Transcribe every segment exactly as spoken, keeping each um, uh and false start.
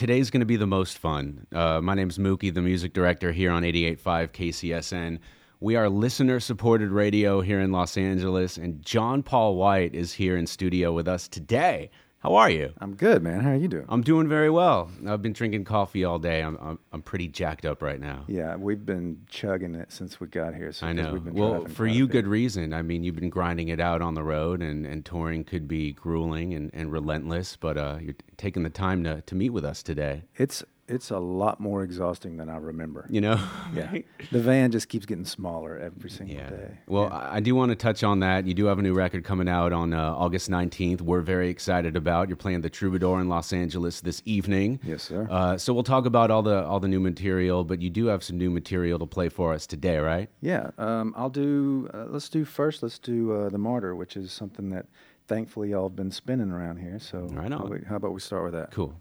today's going to be the most fun. Uh, my name's Mookie, the music director here on eighty-eight point five K C S N. We are listener-supported radio here in Los Angeles, and John Paul White is here in studio with us today. How are you? I'm good, man. How are you doing? I'm doing very well. I've been drinking coffee all day. I'm I'm, I'm pretty jacked up right now. Yeah, we've been chugging it since we got here. So I know. We've been Well, for you, good reason. I mean, you've been grinding it out on the road, and, and touring could be grueling and, and relentless, but uh, you're taking the time to, to meet with us today. It's it's a lot more exhausting than I remember. You know? Yeah. The van just keeps getting smaller every single yeah. day. Well, yeah. I do want to touch on that. You do have a new record coming out on uh, August nineteenth. We're very excited about. You're playing the Troubadour in Los Angeles this evening. Yes, sir. Uh, so we'll talk about all the all the new material, but you do have some new material to play for us today, right? Yeah. Um, I'll do, uh, let's do first, let's do uh, The Martyr, which is something that thankfully y'all have been spinning around here. So right on. How, we, how about we start with that? Cool.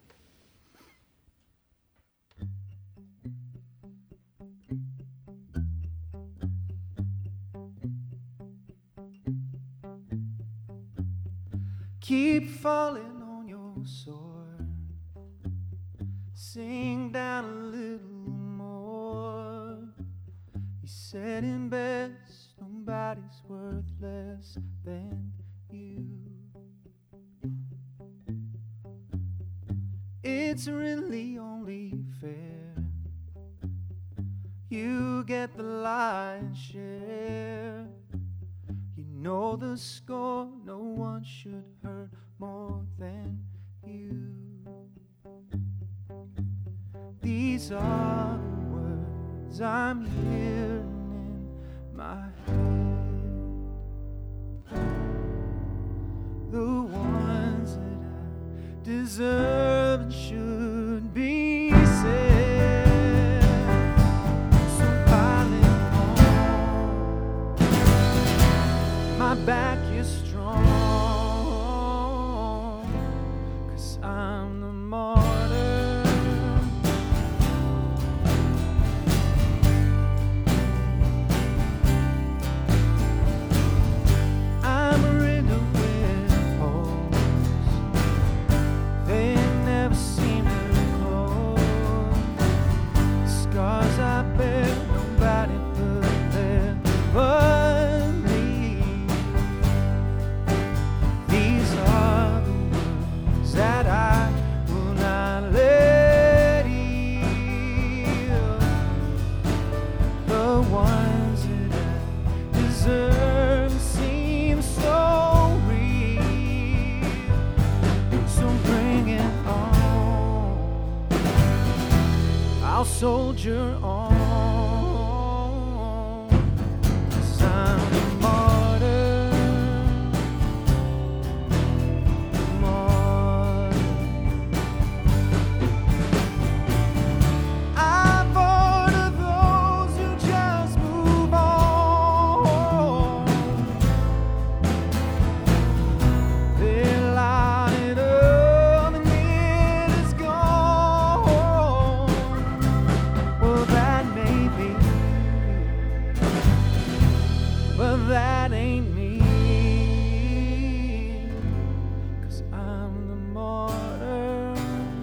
Keep falling on your sword. Sing down a little more. You said it best, nobody's worth less than you. It's really only fair. You get the lion's share. You know the score, no one should hurt more than you. These are the words I'm hearing in my head, the ones that I deserve and should be said. So piling on, my back is strong, 'cause I'm the martyr. I'm riddled with holes, they never seem to close. Scars I bear, nobody put there but me. These are the words that I will not let heal, the ones that I deserve seem so real. So bring it on, I'll soldier on, 'cause I'm a martyr, martyr. I've ordered those who just move on. They light up and it is gone. Well, that may be, but that ain't me, 'cause I'm the martyr.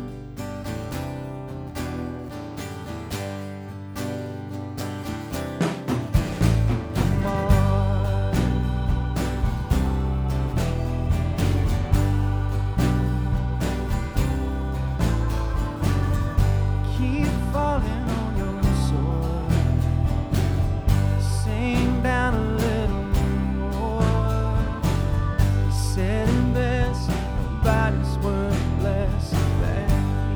Martyr. Keep falling on your sword. Sing down a little more. You said it best, nobody's worth less than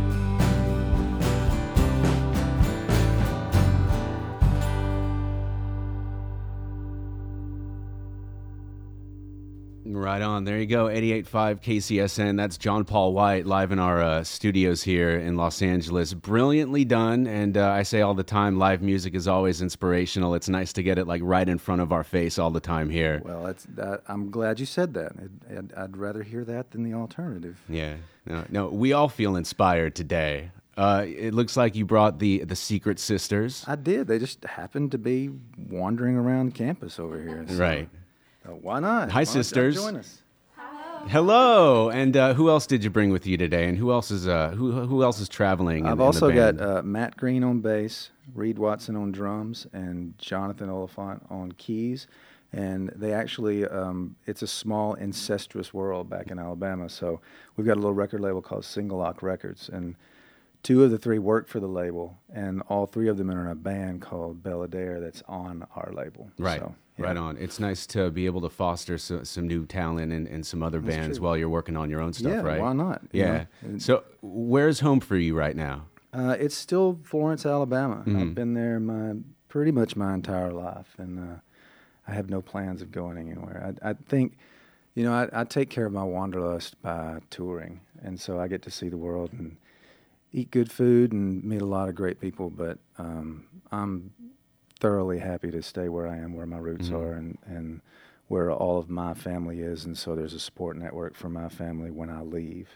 Right on. There you go. eighty-eight point five K C S N. That's John Paul White live in our uh, studios here in Los Angeles. Brilliantly done. And uh, I say all the time, live music is always inspirational. It's nice to get it like right in front of our face all the time here. Well, that's that. I'm glad you said that. I'd, I'd, I'd rather hear that than the alternative. Yeah. No, no, we all feel inspired today. Uh, it looks like you brought the the Secret Sisters. I did. They just happened to be wandering around campus over here. So, Right. uh, why not? Hi, Why not sisters. Join us. Hello. Hello, and uh, who else did you bring with you today? And who else is uh, who who else is traveling? In, I've in also the band? got uh, Matt Green on bass, Reed Watson on drums, and Jonathan Oliphant on keys. And they actually, um, it's a small incestuous world back in Alabama. So we've got a little record label called Single Lock Records, and two of the three work for the label, and all three of them are in a band called Belladere that's on our label. Right. So, yeah. Right on. It's nice to be able to foster so, some new talent and, and some other That's bands true. while you're working on your own stuff, Yeah, right? why not? You Yeah. know? So where's home for you right now? Uh, it's still Florence, Alabama. Mhm. I've been there my pretty much my entire life, and uh, I have no plans of going anywhere. I, I think, you know, I, I take care of my wanderlust by touring, and so I get to see the world and eat good food and meet a lot of great people. But um, I'm thoroughly happy to stay where I am, where my roots Mhm. are, and, and where all of my family is, and so there's a support network for my family when I leave.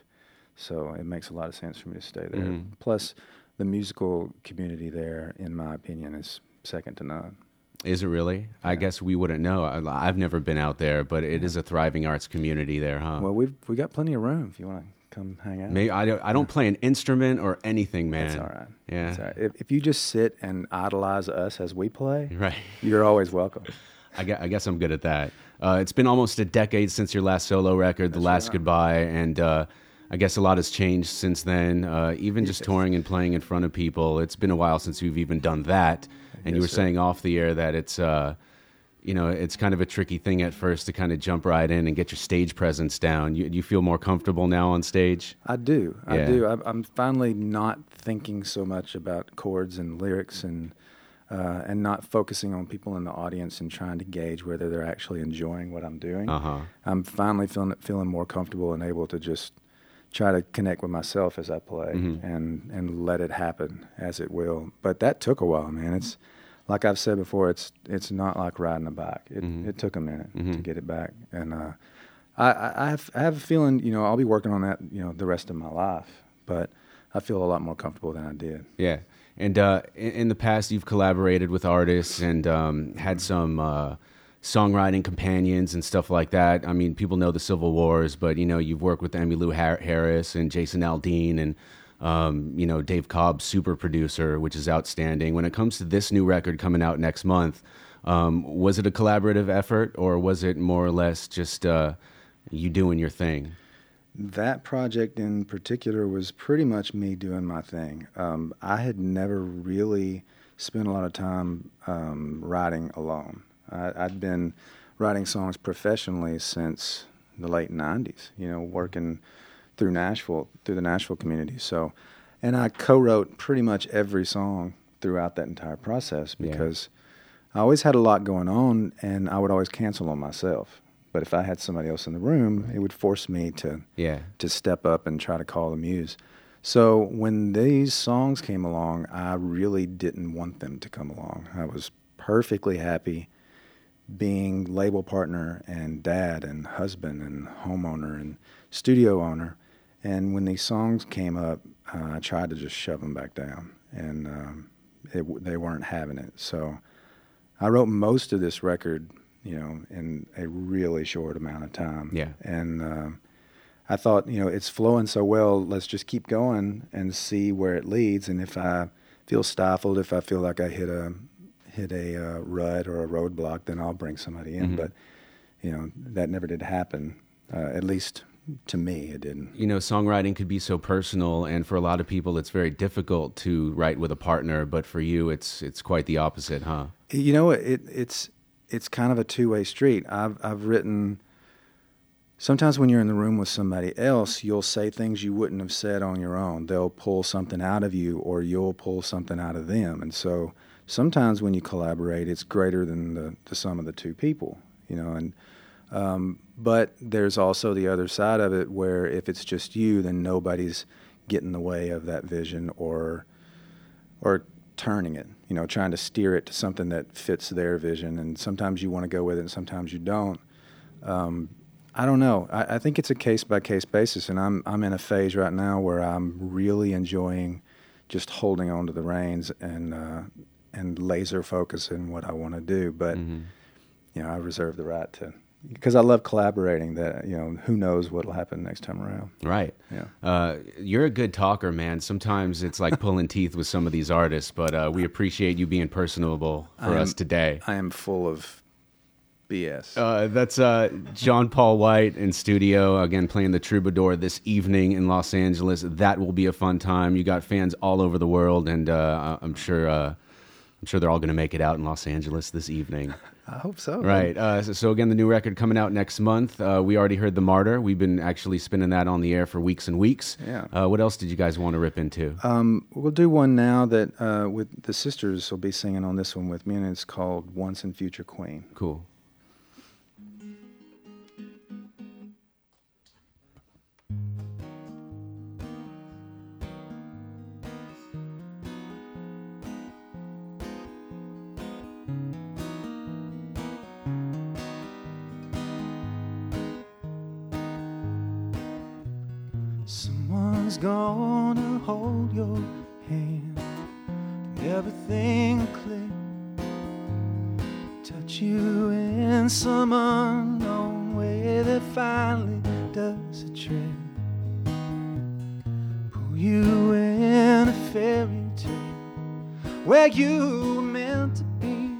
So it makes a lot of sense for me to stay there. Mhm. Plus, the musical community there, in my opinion, is second to none. Is it really? I Yeah. guess we wouldn't know. I, I've never been out there, but it is a thriving arts community there, huh? Well, we've we got plenty of room if you want to come hang out. Maybe I don't, I don't play an instrument or anything, man. That's all right. Yeah. That's all right. If, if you just sit and idolize us as we play, Right. you're always welcome. I guess, I guess I'm good at that. Uh, it's been almost a decade since your last solo record, The That's Last right. Goodbye, and uh, I guess a lot has changed since then. Uh, even just Yes. touring and playing in front of people, it's been a while since you've even done that. And you Yes, were sir. saying off the air that it's, uh, you know, it's kind of a tricky thing at first to kind of jump right in and get your stage presence down. You, you feel more comfortable now on stage? I do. I Yeah. do. I, I'm finally not thinking so much about chords and lyrics and uh, and not focusing on people in the audience and trying to gauge whether they're actually enjoying what I'm doing. Uh huh. I'm finally feeling feeling more comfortable and able to just try to connect with myself as I play Mhm. and and let it happen as it will. But that took a while, man. It's like I've said before. It's it's not like riding a bike. It Mhm. it took a minute to Mhm. get it back, and uh, I I I have, I have a feeling, you know, I'll be working on that, you know, the rest of my life. But I feel a lot more comfortable than I did. Yeah. And uh, in, in the past, you've collaborated with artists and um, had some uh, songwriting companions and stuff like that. I mean, people know the Civil Wars, but, you know, you've worked with Emmylou Har- Harris and Jason Aldean and, um, you know, Dave Cobb's super producer, which is outstanding. When it comes to this new record coming out next month, um, was it a collaborative effort or was it more or less just uh, you doing your thing? That project in particular was pretty much me doing my thing. Um, I had never really spent a lot of time um, writing alone. I, I'd been writing songs professionally since the late nineties, you know, working through Nashville, through the Nashville community. So, and I co-wrote pretty much every song throughout that entire process because I always had a lot going on and I would always cancel on myself. But if I had somebody else in the room, it would force me to Yeah. to step up and try to call the muse. So when these songs came along, I really didn't want them to come along. I was perfectly happy being label partner and dad and husband and homeowner and studio owner. And when these songs came up, uh, I tried to just shove them back down, and um, it, they weren't having it. So I wrote most of this record, you know, in a really short amount of time. Yeah. And um, I thought, you know, it's flowing so well, let's just keep going and see where it leads. And if I feel stifled, if I feel like I hit a hit a uh, rut or a roadblock, then I'll bring somebody in. Mhm. But, you know, that never did happen. Uh, at least to me, it didn't. You know, songwriting could be so personal, and for a lot of people, it's very difficult to write with a partner. But for you, it's it's quite the opposite, huh? You know, it it's it's kind of a two-way street. I've I've written. Sometimes when you're in the room with somebody else, you'll say things you wouldn't have said on your own. They'll pull something out of you, or you'll pull something out of them. And so sometimes when you collaborate, it's greater than the, the sum of the two people, you know. And um, but there's also the other side of it, where if it's just you, then nobody's getting in the way of that vision or or turning it, you know, trying to steer it to something that fits their vision. And sometimes you want to go with it, and sometimes you don't. Um, I don't know. I, I think it's a case-by-case basis, and I'm I'm in a phase right now where I'm really enjoying just holding on to the reins and uh, and laser focusing what I want to do. But Mm-hmm. you know, I reserve the right to because I love collaborating. That, you know, who knows what'll happen next time around. Right. Yeah. Uh, you're a good talker, man. Sometimes it's like pulling teeth with some of these artists, but uh, we appreciate you being personable for I am, us today. I am full of B S. Uh, that's uh, John Paul White in studio, again, playing the Troubadour this evening in Los Angeles. That will be a fun time. You got fans all over the world, and uh, I'm sure uh, I'm sure they're all going to make it out in Los Angeles this evening. I hope so. Right. Uh, so, so again, the new record coming out next month. Uh, we already heard The Martyr. We've been actually spinning that on the air for weeks and weeks. Yeah. Uh, what else did you guys want to rip into? Um, we'll do one now that uh, with the sisters will be singing on this one with me, and it's called Once and Future Queen. Cool. Someone's gonna hold your hand and everything will click. Touch you in some unknown way that finally does a trick. Pull you in a fairy tale where you were meant to be.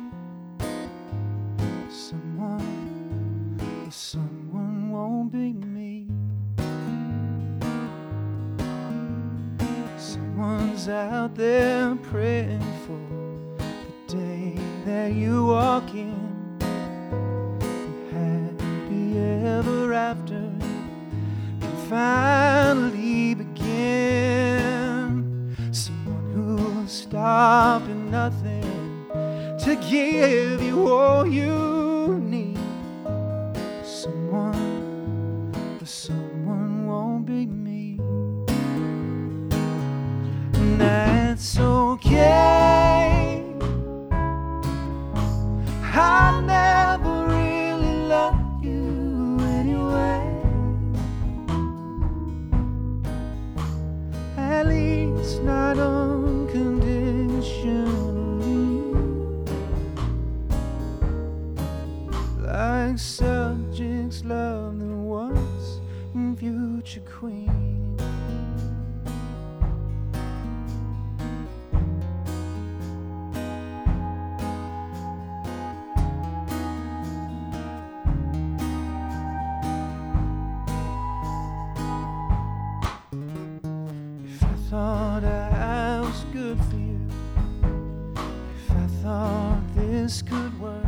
Someone, but someone won't be me. Someone's out there praying for the day that you walk in, and happy ever after can finally begin. Someone who'll stop at nothing to give you all you need. Someone, but someone won't be me. That's okay. I never really loved you anyway. At least not unconditionally. Like subjects love the once and future queen. Thought I was good for you, if I thought this could work,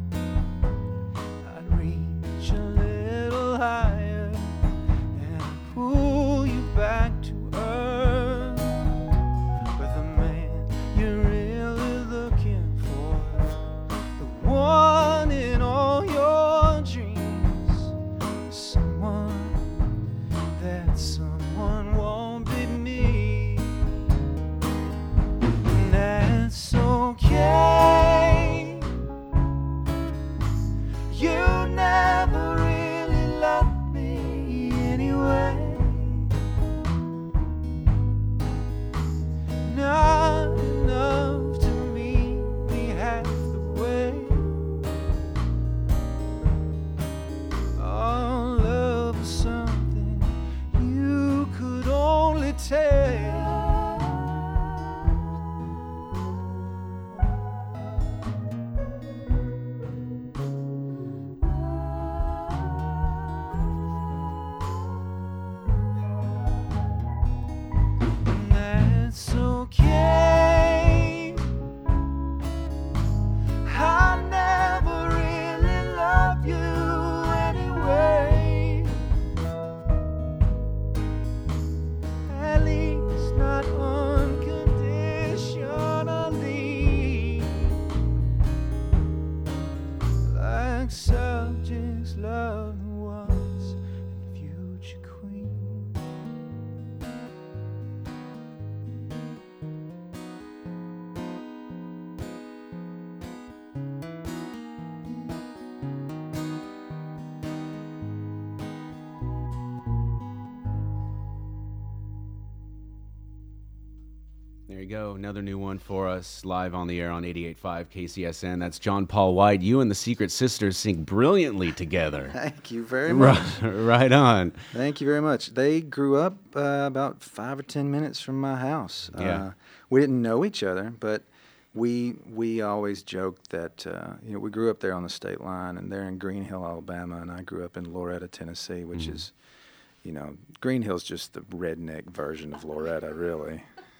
I'd reach a little higher and pull you back to earth. But the man you're really looking for, the one in all your dreams, someone, that someone won't be me. Okay, There you go. Another new one for us live on the air on eighty-eight point five K C S N. That's John Paul White. You and the Secret Sisters sing brilliantly together. Thank you very much. Right, right on. Thank you very much. They grew up uh, about five or ten minutes from my house. Yeah. Uh, we didn't know each other, but we we always joked that uh, you know we grew up there on the state line, and they're in Green Hill, Alabama, and I grew up in Loretta, Tennessee, which mm. is, you know, Green Hill's just the redneck version of Loretta, really.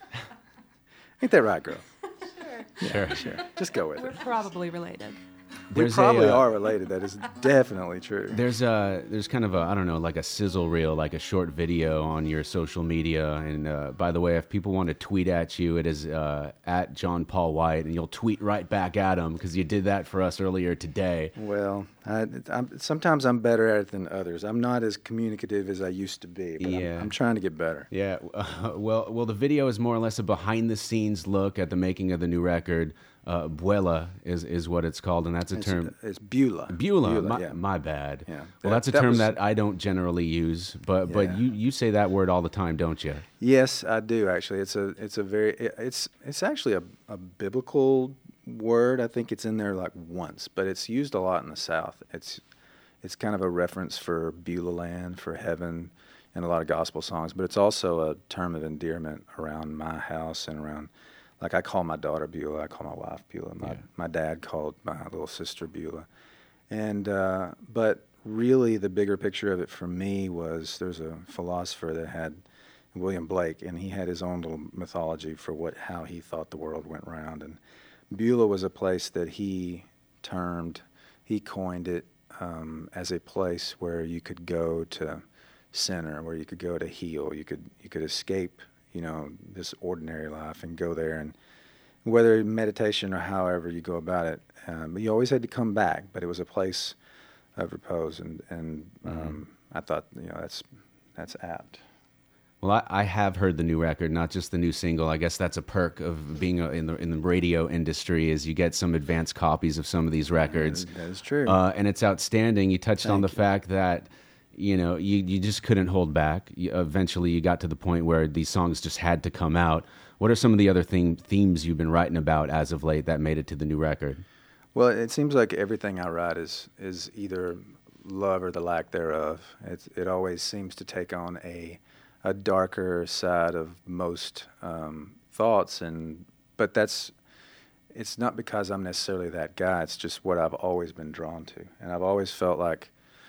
Ain't that right, girl? Sure. Yeah, sure. sure. Just go with We're it. We're probably related. We There's probably a, uh, are related. That is definitely true. There's a there's kind of a I don't know like a sizzle reel, like a short video on your social media. And uh, by the way, if people want to tweet at you, it is uh, at John Paul White, and you'll tweet right back at him because you did that for us earlier today. Well, I, I'm, sometimes I'm better at it than others. I'm not as communicative as I used to be, but Yeah. I'm, I'm trying to get better. Yeah. Uh, well, well, the video is more or less a behind the scenes look at the making of the new record. Uh, Buela is, is what it's called, and that's a It's, term. it's Beulah. Beulah, Beulah, my, yeah. my bad. Yeah. Well, That- that's a that term was- that I don't generally use, but but Yeah. you, you say that word all the time, don't you? Yes, I do actually. It's a it's a very it- it's it's actually a, a biblical word. I think it's in there like once, but it's used a lot in the South. It's it's kind of a reference for Beulah land, for heaven, in a lot of gospel songs. But it's also a term of endearment around my house and around. Like I call my daughter Beulah, I call my wife Beulah. My Yeah. my dad called my little sister Beulah, and uh, but really the bigger picture of it for me was there's a philosopher that had William Blake, and he had his own little mythology for what how he thought the world went round, and Beulah was a place that he termed, he coined it um, as a place where you could go to center, where you could go to heal, you could you could escape, you know, this ordinary life and go there, and whether meditation or however you go about it, um, you always had to come back, but it was a place of repose, and and um, Mm-hmm. I thought, you know, that's that's apt. Well, I, I have heard the new record, not just the new single. I guess that's a perk of being a, in the in the radio industry, is you get some advanced copies of some of these records. That is true. Uh, and it's outstanding. You touched on the Thank you. fact that, you know, you, you just couldn't hold back. You, eventually, you got to the point where these songs just had to come out. What are some of the other theme, themes you've been writing about as of late that made it to the new record? Well, it seems like everything I write is is either love or the lack thereof. It's, it always seems to take on a a darker side of most um, thoughts, and but that's it's not because I'm necessarily that guy. It's just what I've always been drawn to, and I've always felt like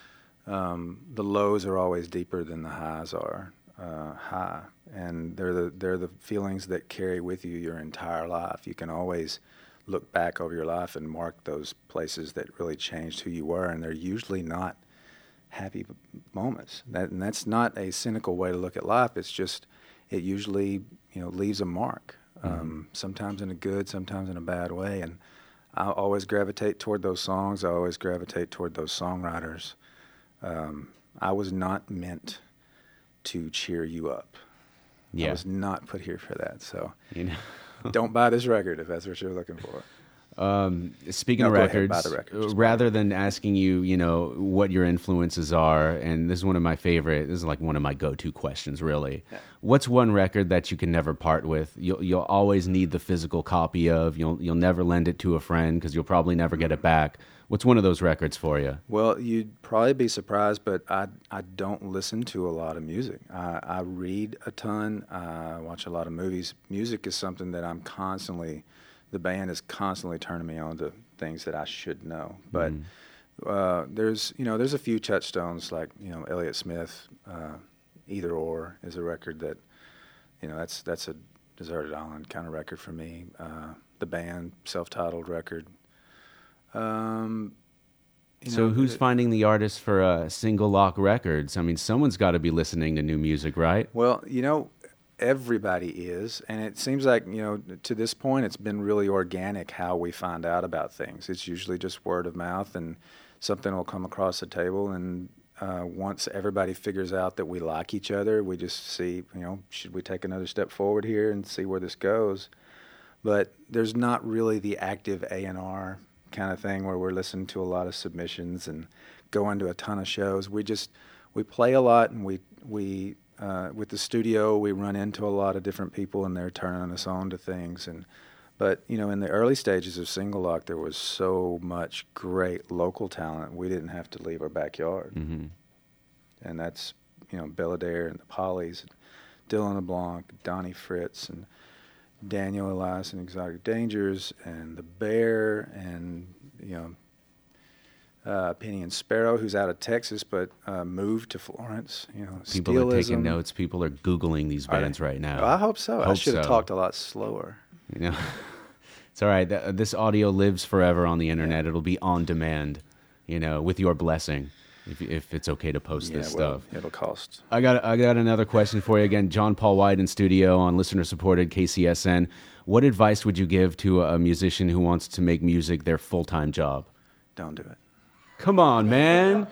um, the lows are always deeper than the highs are uh, high, and they're the they're the feelings that carry with you your entire life. You can always look back over your life and mark those places that really changed who you were, and they're usually not happy moments. That, and that's not a cynical way to look at life. It's just, it usually, you know, leaves a mark, Mm-hmm. um, sometimes in a good, sometimes in a bad way. And I always gravitate toward those songs. I always gravitate toward those songwriters. Um, I was not meant to cheer you up. Yeah. I was not put here for that. So You know. don't buy this record if that's what you're looking for. Um, speaking No, of go ahead, records, buy the record, just buy rather than asking you, you know, what your influences are, and this is one of my favorite, this is like one of my go-to questions, really. Yeah. What's one record that you can never part with? You'll you'll always need the physical copy of. You'll you'll never lend it to a friend because you'll probably never get it back. What's one of those records for you? Well, you'd probably be surprised, but I I don't listen to a lot of music. I, I read a ton. I watch a lot of movies. Music is something that I'm constantly, the band is constantly turning me on to things that I should know. But Mm. uh, there's you know there's a few touchstones like you know Elliott Smith, uh, Either Or is a record that you know that's that's a Deserted Island kind of record for me. Uh, the band self-titled record. Um, you So know, who's it- finding the artists for uh, Single Lock Records? I mean, someone's got to be listening to new music, right? Well, you know, everybody is, and it seems like, you know, to this point, it's been really organic how we find out about things. It's usually just word of mouth, and something will come across the table, and uh, once everybody figures out that we like each other, we just see, you know, should we take another step forward here and see where this goes? But there's not really the active A and R kind of thing where we're listening to a lot of submissions and going to a ton of shows. We just we play a lot, and we we uh, with the studio, we run into a lot of different people, and they're turning us on to things. And but you know, in the early stages of Single Lock, there was so much great local talent. We didn't have to leave our backyard, Mm-hmm. and that's you know Belladere and the Pollies, and Dylan LeBlanc, Donnie Fritz, and Daniel Elias and Exotic Dangers, and the Bear, and you know. Uh, Penny and Sparrow, who's out of Texas but uh, moved to Florence. You know, People Steelism. are taking notes. People are Googling these bands right now. Well, I hope so. I Hope should have so. talked a lot slower. You know, it's all right. Th- This audio lives forever on the internet. It'll be on demand. You know, with your blessing, if if it's okay to post Yeah, this well, stuff. it'll cost. I got I got another question for you. Again, John Paul White in studio on listener supported K C S N. What advice would you give to a musician who wants to make music their full time job? Don't do it. Come on, man.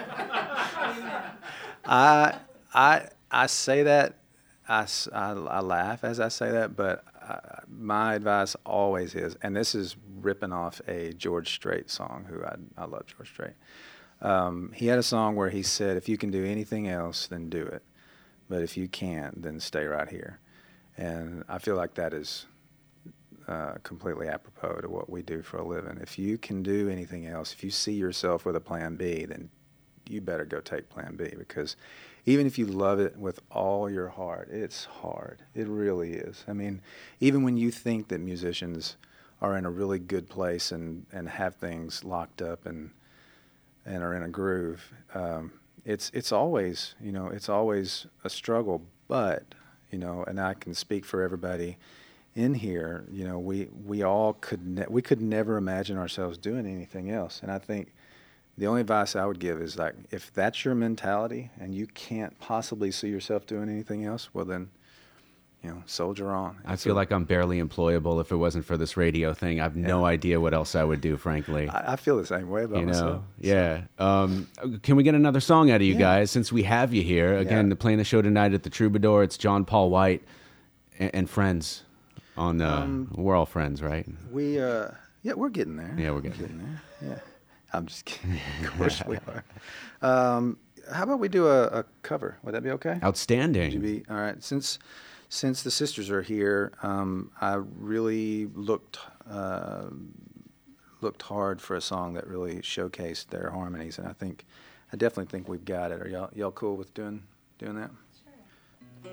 I I I say that. I, s- I, I laugh as I say that, but I, my advice always is, and this is ripping off a George Strait song, who I I love George Strait. Um, he had a song where he said, "If you can do anything else, then do it. But if you can't, then stay right here." And I feel like that is uh, completely apropos to what we do for a living. If you can do anything else, if you see yourself with a plan B, then you better go take plan B, because even if you love it with all your heart, it's hard. It really is. I mean, even when you think that musicians are in a really good place and, and have things locked up and and are in a groove, um, it's it's always, you know, it's always a struggle. But, you know, and I can speak for everybody in here, you know, we, we all could, ne- we could never imagine ourselves doing anything else. And I think the only advice I would give is, like, if that's your mentality and you can't possibly see yourself doing anything else, well then, you know, soldier on. I It's feel a- like I'm barely employable if it wasn't for this radio thing. I have no idea what else I would do, frankly. I, I feel the same way about You know, myself. yeah. Um, can we get another song out of you Yeah. guys since we have you here again? Yeah. Playing the show tonight at the Troubadour. It's John Paul White and, and friends. On uh, Um, we're all friends, right? We, uh, yeah, we're getting there. Yeah, we're getting there. Yeah, I'm just kidding. Of course we are. Um, how about we do a, a cover? Would that be okay? Outstanding. Would you be all right? Since since the sisters are here, um, I really looked uh, looked hard for a song that really showcased their harmonies, and I think I definitely think we've got it. Are y'all y'all cool with doing doing that? Sure.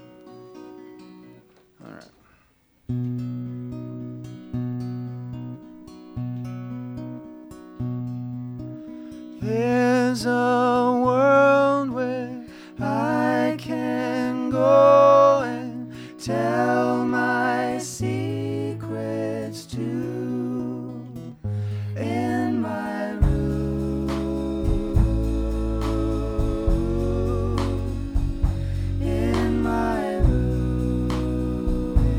All right. There's a world where I can go and tell my secrets to, in my room, in my room,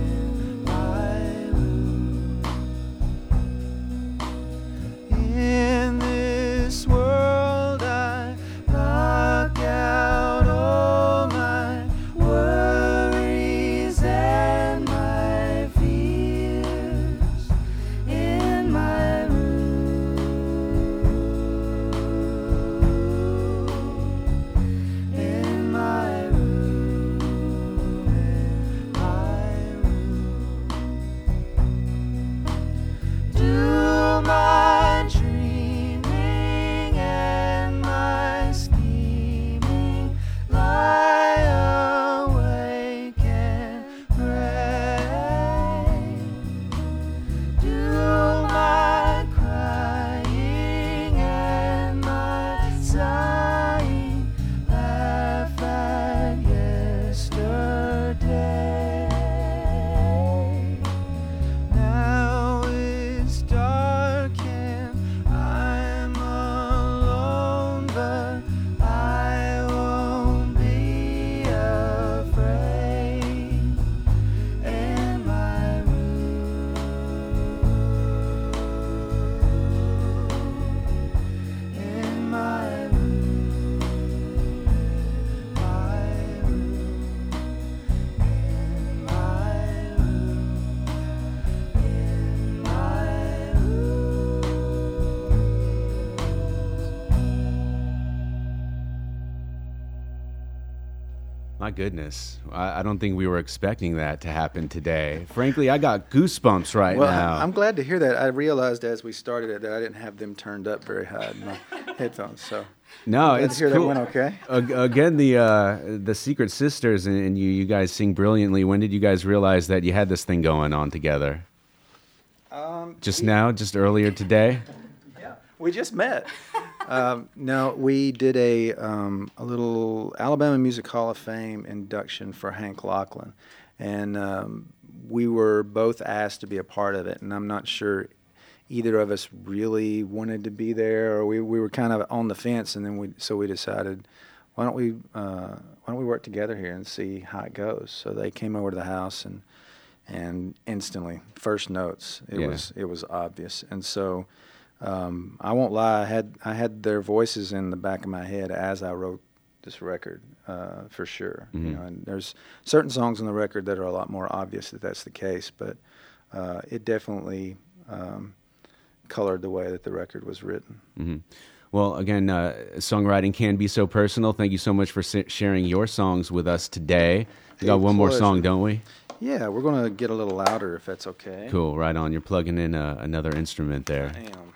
My goodness. I, I don't think we were expecting that to happen today. Frankly, I got goosebumps right well, now. I'm glad to hear that. I realized as we started it that I didn't have them turned up very high in my headphones. So no, glad it's to hear cool. that went okay. Uh, again, the uh, the Secret Sisters and, and you, you guys sing brilliantly. When did you guys realize that you had this thing going on together? Um, just we, now, just earlier today? Yeah, we just met. um, no, we did a um, a little Alabama Music Hall of Fame induction for Hank Lachlan, and um, we were both asked to be a part of it. And I'm not sure either of us really wanted to be there, or we, we were kind of on the fence. And then we so we decided, why don't we uh, why don't we work together here and see how it goes? So they came over to the house and and instantly, first notes, it yeah. was it was obvious, and so. Um, I won't lie. I had I had their voices in the back of my head as I wrote this record, uh, for sure. Mm-hmm. You know, and there's certain songs on the record that are a lot more obvious that that's the case, but uh, it definitely um, colored the way that the record was written. Mm-hmm. Well, again, uh, songwriting can be so personal. Thank you so much for sharing your songs with us today. We got one more song, don't we? Yeah, we're going to get a little louder if that's okay. Cool, right on. You're plugging in uh, another instrument there. I am.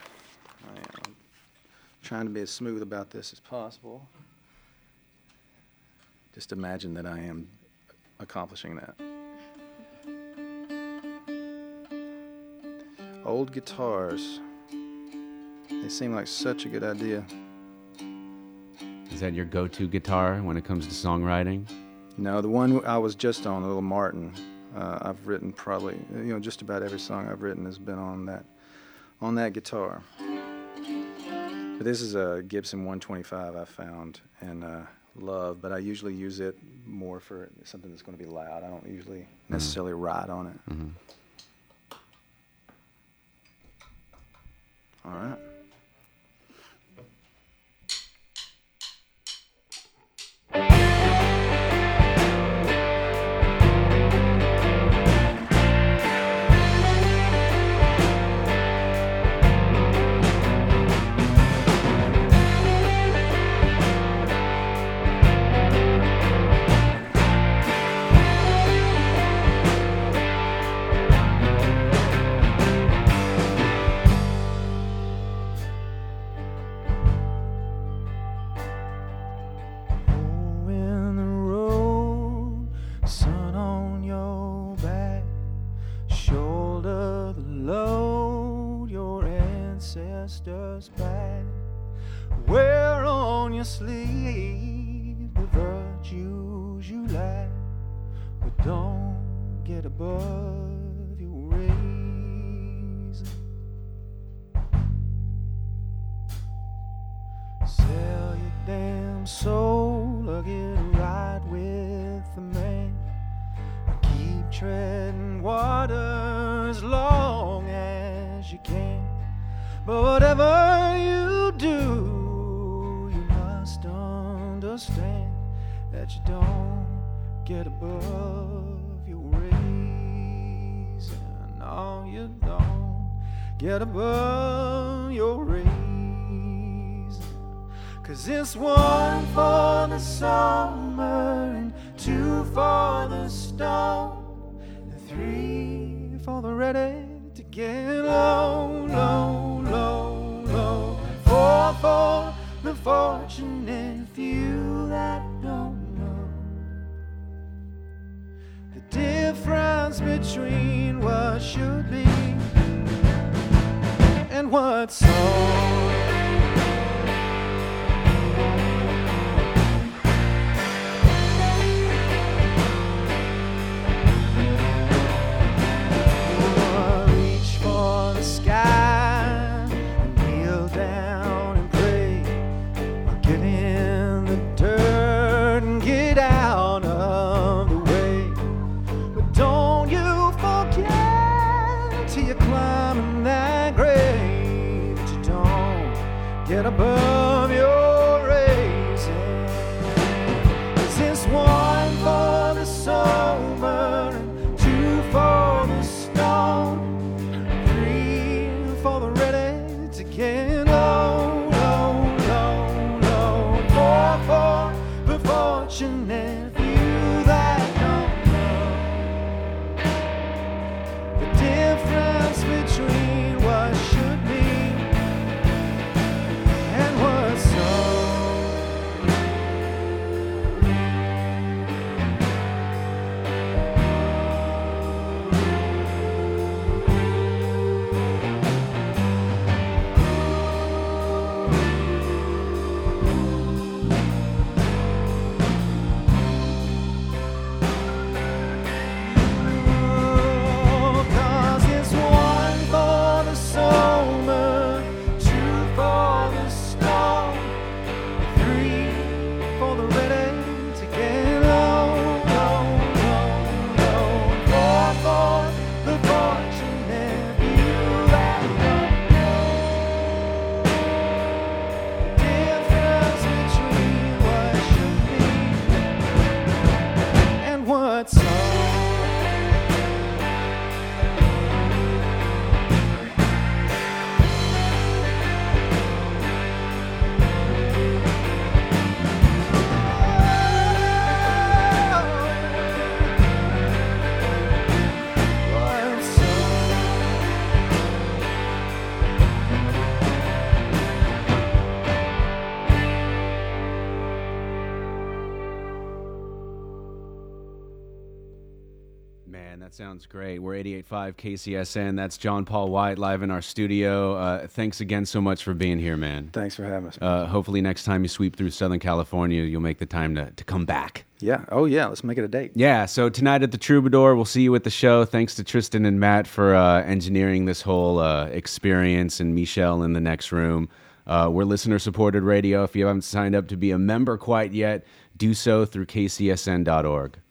Trying to be as smooth about this as possible. Just imagine that I am accomplishing that. Old guitars. They seem like such a good idea. Is that your go-to guitar when it comes to songwriting? No, the one I was just on, the Little Martin. Uh, I've written probably, you know, just about every song I've written has been on that, on that guitar. But this is a Gibson one twenty-five I found and uh, love, but I usually use it more for something that's going to be loud. I don't usually necessarily mm-hmm. ride on it. Mm-hmm. All right. Back. Wear on your sleeve the virtues you lack, but don't get above your reason. Sell your damn soul or get right with the man. Keep treading water as long as you can. But whatever you do, you must understand that you don't get above your reason. No, you don't get above your reason. Cause it's one for the summer and two for the stone and three for the ready to get low, low, low, low. Four for the fortunate few that don't know the difference between what should be and what's so. Climbing that grave, but you don't Man, that sounds great. We're eighty-eight point five K C S N. That's John Paul White live in our studio. Uh, thanks again so much for being here, man. Thanks for having us. Uh, hopefully next time you sweep through Southern California, you'll make the time to, to come back. Yeah. Oh, yeah. Let's make it a date. Yeah. So tonight at the Troubadour, we'll see you at the show. Thanks to Tristan and Matt for uh, engineering this whole uh, experience, and Michelle in the next room. Uh, we're listener-supported radio. If you haven't signed up to be a member quite yet, do so through K C S N dot org.